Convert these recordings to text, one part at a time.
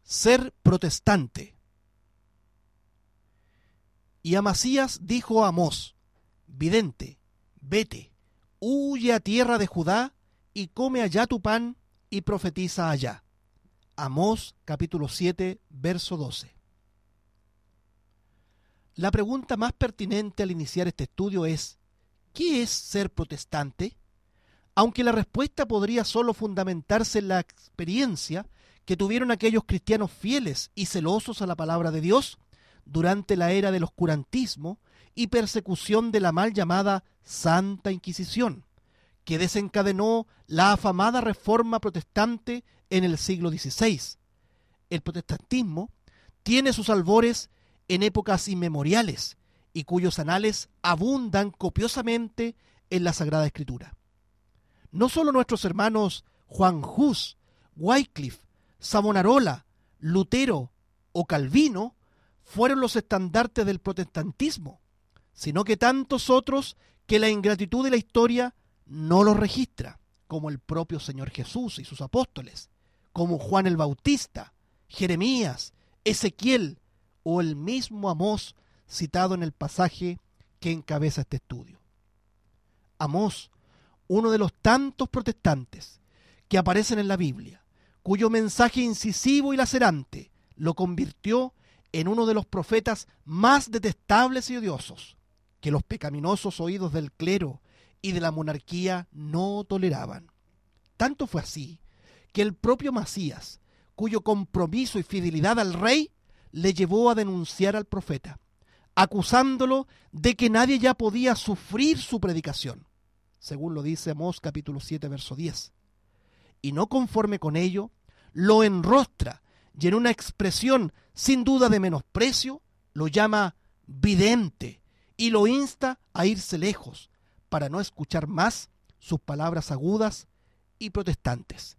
ser protestante. Y Amasías dijo a Amós, vidente, vete, huye a tierra de Judá y come allá tu pan y profetiza allá. Amós capítulo 7, verso 12. La pregunta más pertinente al iniciar este estudio es, ¿qué es ser protestante? Aunque la respuesta podría solo fundamentarse en la experiencia que tuvieron aquellos cristianos fieles y celosos a la palabra de Dios durante la era del oscurantismo y persecución de la mal llamada Santa Inquisición, que desencadenó la afamada Reforma Protestante en el siglo XVI. El protestantismo tiene sus albores en épocas inmemoriales y cuyos anales abundan copiosamente en la Sagrada Escritura. No solo nuestros hermanos Juan Hus, Wycliffe, Savonarola, Lutero o Calvino fueron los estandartes del protestantismo, sino que tantos otros que la ingratitud de la historia no los registra, como el propio Señor Jesús y sus apóstoles, como Juan el Bautista, Jeremías, Ezequiel o el mismo Amós citado en el pasaje que encabeza este estudio. Amós, uno de los tantos protestantes que aparecen en la Biblia, cuyo mensaje incisivo y lacerante lo convirtió en uno de los profetas más detestables y odiosos, que los pecaminosos oídos del clero y de la monarquía no toleraban. Tanto fue así que el propio Amasías, cuyo compromiso y fidelidad al rey le llevó a denunciar al profeta, acusándolo de que nadie ya podía sufrir su predicación, según lo dice Amós capítulo 7, verso 10. Y no conforme con ello, lo enrostra y en una expresión sin duda de menosprecio, lo llama vidente y lo insta a irse lejos para no escuchar más sus palabras agudas y protestantes.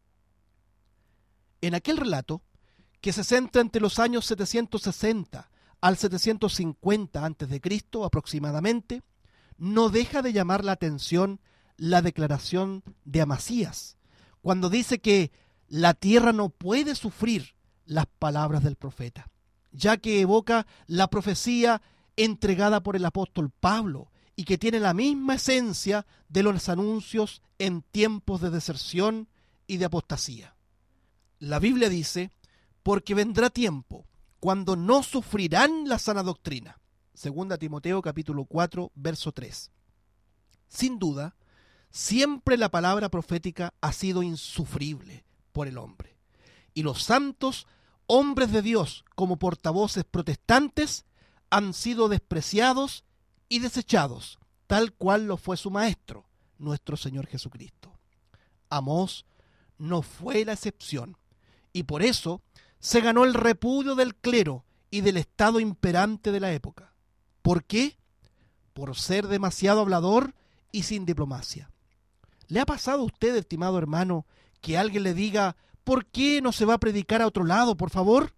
En aquel relato, que se centra entre los años 760 al 750 a.C. aproximadamente, no deja de llamar la atención la declaración de Amasías, cuando dice que la tierra no puede sufrir las palabras del profeta, ya que evoca la profecía entregada por el apóstol Pablo y que tiene la misma esencia de los anuncios en tiempos de deserción y de apostasía. La Biblia dice, porque vendrá tiempo cuando no sufrirán la sana doctrina. 2 Timoteo capítulo 4, verso 3. Sin duda, siempre la palabra profética ha sido insufrible por el hombre. Y los santos hombres de Dios como portavoces protestantes han sido despreciados y desechados, tal cual lo fue su maestro, nuestro Señor Jesucristo. Amós no fue la excepción, y por eso se ganó el repudio del clero y del estado imperante de la época. ¿Por qué? Por ser demasiado hablador y sin diplomacia. ¿Le ha pasado a usted, estimado hermano, que alguien le diga, ¿por qué no se va a predicar a otro lado, por favor?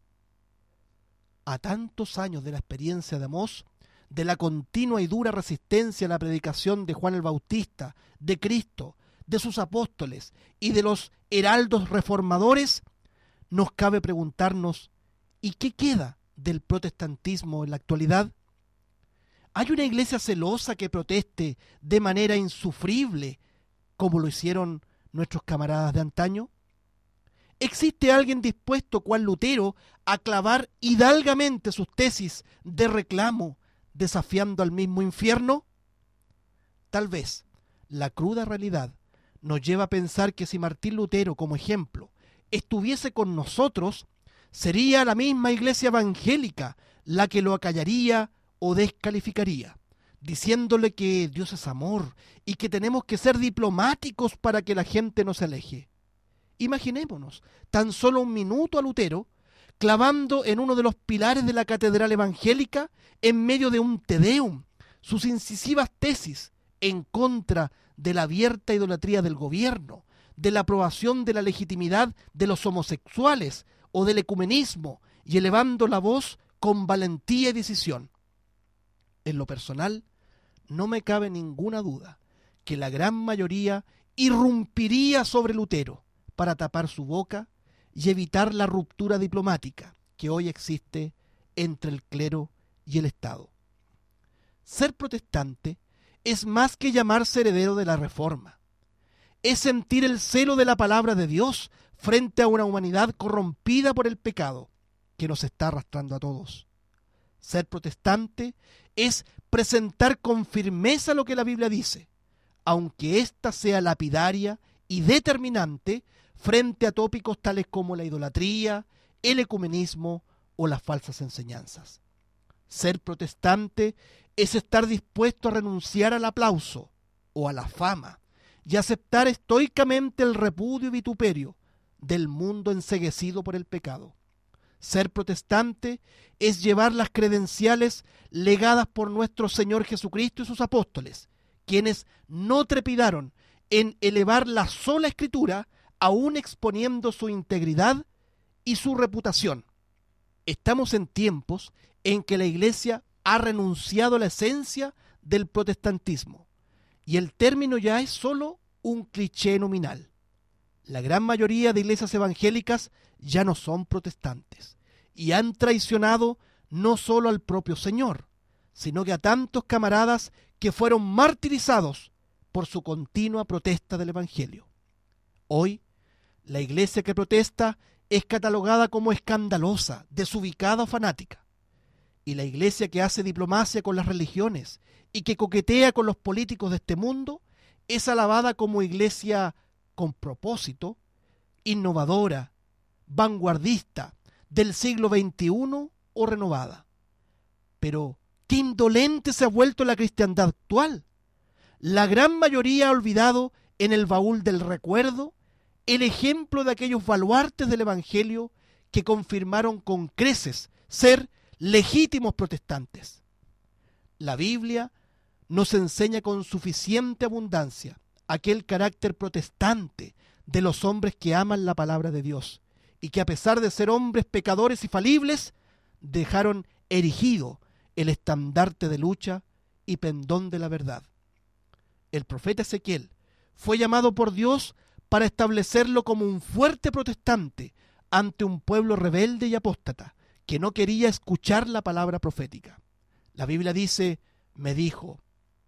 A tantos años de la experiencia de Amós, de la continua y dura resistencia a la predicación de Juan el Bautista, de Cristo, de sus apóstoles y de los heraldos reformadores, nos cabe preguntarnos, ¿y qué queda del protestantismo en la actualidad? ¿Hay una iglesia celosa que proteste de manera insufrible, como lo hicieron nuestros camaradas de antaño? ¿Existe alguien dispuesto, cual Lutero, a clavar hidalgamente sus tesis de reclamo, desafiando al mismo infierno? Tal vez la cruda realidad nos lleva a pensar que si Martín Lutero, como ejemplo, estuviese con nosotros, sería la misma iglesia evangélica la que lo acallaría o descalificaría, diciéndole que Dios es amor y que tenemos que ser diplomáticos para que la gente no se aleje. Imaginémonos tan solo un minuto a Lutero clavando en uno de los pilares de la catedral evangélica, en medio de un Te Deum, sus incisivas tesis en contra de la abierta idolatría del gobierno, de la aprobación de la legitimidad de los homosexuales o del ecumenismo, y elevando la voz con valentía y decisión. En lo personal, no me cabe ninguna duda que la gran mayoría irrumpiría sobre Lutero para tapar su boca y evitar la ruptura diplomática que hoy existe entre el clero y el Estado. Ser protestante es más que llamarse heredero de la Reforma. Es sentir el celo de la palabra de Dios frente a una humanidad corrompida por el pecado que nos está arrastrando a todos. Ser protestante es presentar con firmeza lo que la Biblia dice, aunque ésta sea lapidaria y determinante frente a tópicos tales como la idolatría, el ecumenismo o las falsas enseñanzas. Ser protestante es estar dispuesto a renunciar al aplauso o a la fama y aceptar estoicamente el repudio y vituperio del mundo enceguecido por el pecado. Ser protestante es llevar las credenciales legadas por nuestro Señor Jesucristo y sus apóstoles, quienes no trepidaron en elevar la sola Escritura, aún exponiendo su integridad y su reputación. Estamos en tiempos en que la Iglesia ha renunciado a la esencia del protestantismo, y el término ya es solo un cliché nominal. La gran mayoría de iglesias evangélicas ya no son protestantes, y han traicionado no solo al propio Señor, sino que a tantos camaradas que fueron martirizados por su continua protesta del Evangelio. Hoy, la iglesia que protesta es catalogada como escandalosa, desubicada o fanática. Y la iglesia que hace diplomacia con las religiones y que coquetea con los políticos de este mundo es alabada como iglesia con propósito, innovadora, vanguardista, del siglo XXI o renovada. Pero qué indolente se ha vuelto la cristiandad actual. La gran mayoría ha olvidado en el baúl del recuerdo el ejemplo de aquellos baluartes del Evangelio que confirmaron con creces ser legítimos protestantes. La Biblia nos enseña con suficiente abundancia aquel carácter protestante de los hombres que aman la palabra de Dios y que, a pesar de ser hombres pecadores y falibles, dejaron erigido el estandarte de lucha y pendón de la verdad. El profeta Ezequiel fue llamado por Dios para establecerlo como un fuerte protestante ante un pueblo rebelde y apóstata que no quería escuchar la palabra profética. La Biblia dice: me dijo,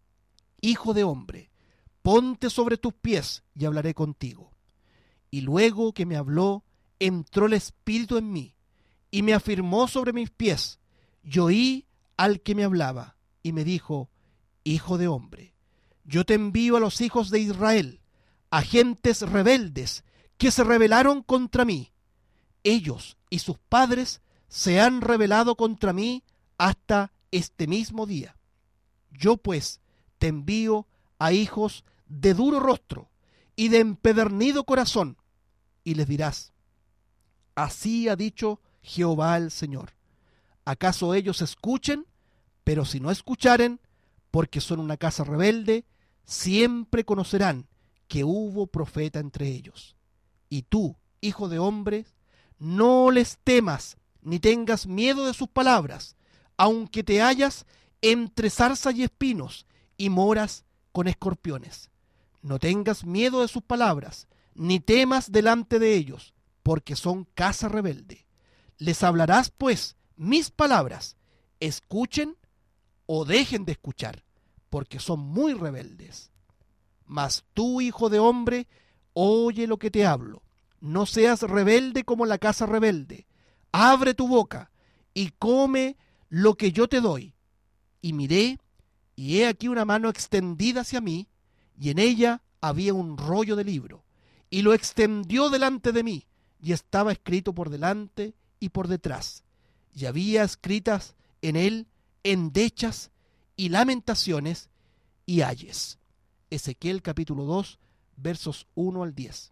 hijo de hombre, ponte sobre tus pies y hablaré contigo. Y luego que me habló, entró el Espíritu en mí y me afirmó sobre mis pies. Y oí al que me hablaba y me dijo: hijo de hombre, yo te envío a los hijos de Israel, a gentes rebeldes que se rebelaron contra mí. Ellos y sus padres se han rebelado contra mí hasta este mismo día. Yo pues te envío a hijos de duro rostro y de empedernido corazón, y les dirás: así ha dicho Jehová el Señor. ¿Acaso ellos escuchen? Pero si no escucharen, porque son una casa rebelde, siempre conocerán que hubo profeta entre ellos. Y tú, hijo de hombre, no les temas ni tengas miedo de sus palabras, aunque te hallas entre zarza y espinos y moras con escorpiones. No tengas miedo de sus palabras, ni temas delante de ellos, porque son casa rebelde. Les hablarás, pues, mis palabras, escuchen o dejen de escuchar, porque son muy rebeldes. Mas tú, hijo de hombre, oye lo que te hablo. No seas rebelde como la casa rebelde. Abre tu boca y come lo que yo te doy. Y miré, y he aquí una mano extendida hacia mí, y en ella había un rollo de libro. Y lo extendió delante de mí, y estaba escrito por delante y por detrás. Y había escritas en él endechas y lamentaciones y ayes. Ezequiel capítulo 2, versos 1 al 10.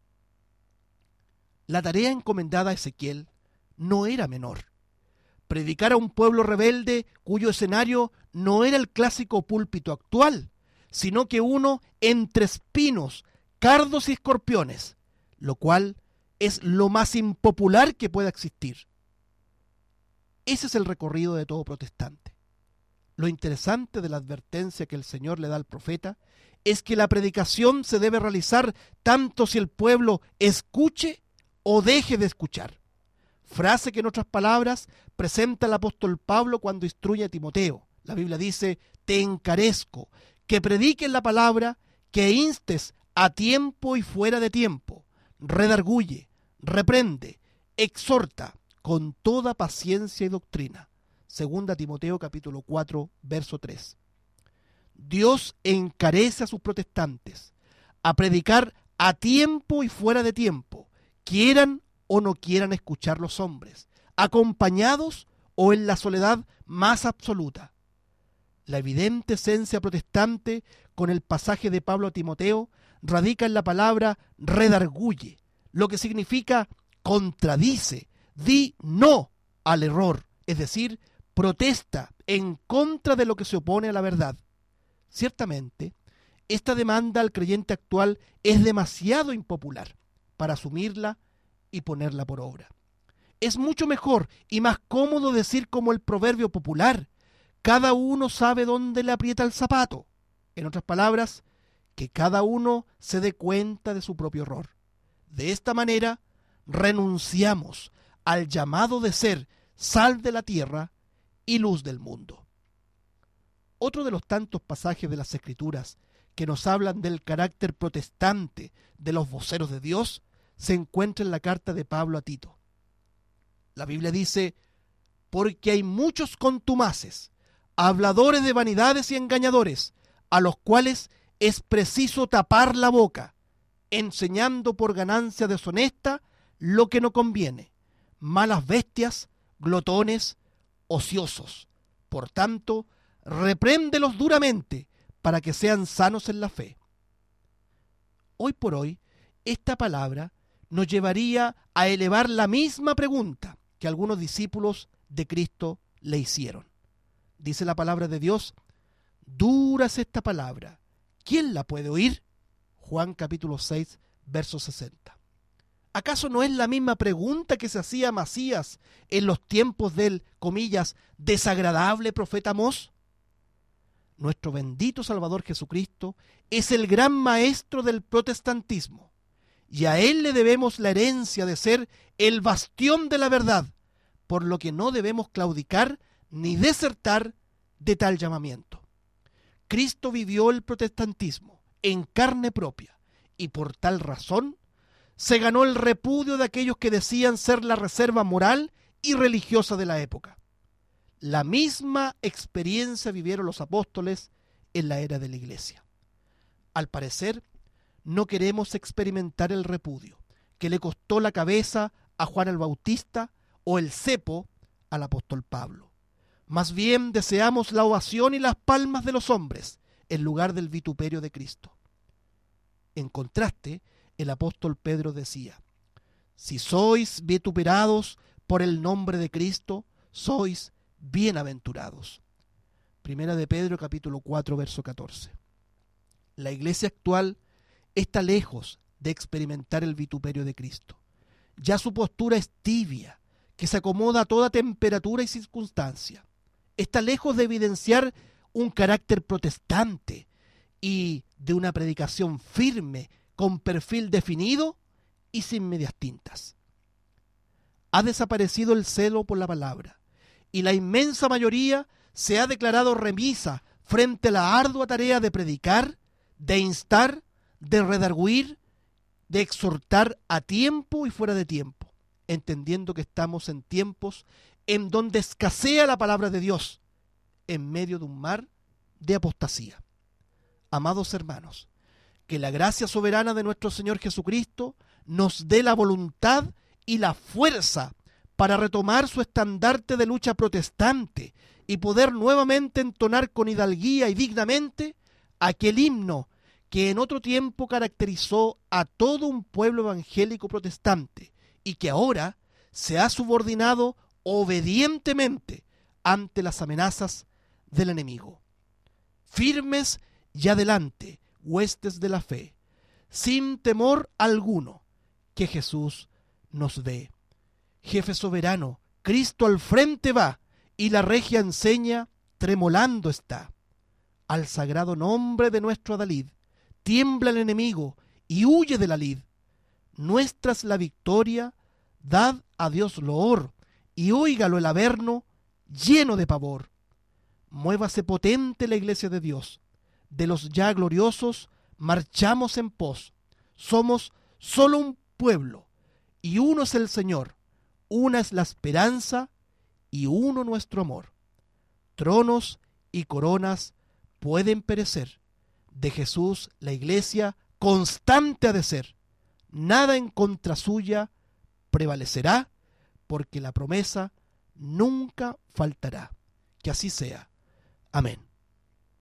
La tarea encomendada a Ezequiel no era menor. Predicar a un pueblo rebelde cuyo escenario no era el clásico púlpito actual, sino que uno entre espinos, cardos y escorpiones, lo cual es lo más impopular que pueda existir. Ese es el recorrido de todo protestante. Lo interesante de la advertencia que el Señor le da al profeta es que la predicación se debe realizar tanto si el pueblo escuche o deje de escuchar. Frase que en otras palabras presenta el apóstol Pablo cuando instruye a Timoteo. La Biblia dice: te encarezco que prediques la palabra, que instes a tiempo y fuera de tiempo, redarguye, reprende, exhorta con toda paciencia y doctrina. Segunda Timoteo capítulo 4, verso 3. Dios encarece a sus protestantes a predicar a tiempo y fuera de tiempo, quieran o no quieran escuchar los hombres, acompañados o en la soledad más absoluta. La evidente esencia protestante con el pasaje de Pablo a Timoteo radica en la palabra redarguye, lo que significa contradice, di no al error, es decir, protesta en contra de lo que se opone a la verdad. Ciertamente, esta demanda al creyente actual es demasiado impopular para asumirla y ponerla por obra. Es mucho mejor y más cómodo decir como el proverbio popular: cada uno sabe dónde le aprieta el zapato. En otras palabras, que cada uno se dé cuenta de su propio error. De esta manera, renunciamos al llamado de ser sal de la tierra y luz del mundo. Otro de los tantos pasajes de las Escrituras que nos hablan del carácter protestante de los voceros de Dios se encuentra en la carta de Pablo a Tito. La Biblia dice: porque hay muchos contumaces, habladores de vanidades y engañadores, a los cuales es preciso tapar la boca, enseñando por ganancia deshonesta lo que no conviene, malas bestias, glotones, ociosos. Por tanto, repréndelos duramente, para que sean sanos en la fe. Hoy por hoy, esta palabra nos llevaría a elevar la misma pregunta que algunos discípulos de Cristo le hicieron. Dice la palabra de Dios: dura es esta palabra, ¿quién la puede oír? Juan capítulo 6, verso 60. ¿Acaso no es la misma pregunta que se hacía Amasías en los tiempos del, comillas, desagradable profeta Amós? Nuestro bendito Salvador Jesucristo es el gran maestro del protestantismo, y a Él le debemos la herencia de ser el bastión de la verdad, por lo que no debemos claudicar ni desertar de tal llamamiento. Cristo vivió el protestantismo en carne propia, y por tal razón se ganó el repudio de aquellos que decían ser la reserva moral y religiosa de la época. La misma experiencia vivieron los apóstoles en la era de la iglesia. Al parecer, no queremos experimentar el repudio que le costó la cabeza a Juan el Bautista o el cepo al apóstol Pablo. Más bien deseamos la ovación y las palmas de los hombres en lugar del vituperio de Cristo. En contraste, el apóstol Pedro decía: si sois vituperados por el nombre de Cristo, sois bienaventurados. Primera de Pedro capítulo 4, verso 14. La iglesia actual está lejos de experimentar el vituperio de Cristo. Ya su postura es tibia, que se acomoda a toda temperatura y circunstancia. Está lejos de evidenciar un carácter protestante y de una predicación firme, con perfil definido y sin medias tintas. Ha desaparecido el celo por la palabra, y la inmensa mayoría se ha declarado remisa frente a la ardua tarea de predicar, de instar, de redarguir, de exhortar a tiempo y fuera de tiempo, entendiendo que estamos en tiempos en donde escasea la palabra de Dios, en medio de un mar de apostasía. Amados hermanos, que la gracia soberana de nuestro Señor Jesucristo nos dé la voluntad y la fuerza para retomar su estandarte de lucha protestante y poder nuevamente entonar con hidalguía y dignamente aquel himno que en otro tiempo caracterizó a todo un pueblo evangélico protestante y que ahora se ha subordinado obedientemente ante las amenazas del enemigo. Firmes y adelante, huestes de la fe, sin temor alguno, que Jesús nos ve. Jefe soberano, Cristo al frente va, y la regia enseña, tremolando está. Al sagrado nombre de nuestro adalid, tiembla el enemigo y huye de la lid. nuestra es la victoria, dad a Dios loor, y óigalo el Averno lleno de pavor. Muévase potente la iglesia de Dios, de los ya gloriosos marchamos en pos. Somos solo un pueblo, y uno es el Señor, una es la esperanza, y uno nuestro amor. Tronos y coronas pueden perecer, de Jesús la iglesia constante ha de ser. Nada en contra suya prevalecerá, porque la promesa nunca faltará. Que así sea. Amén.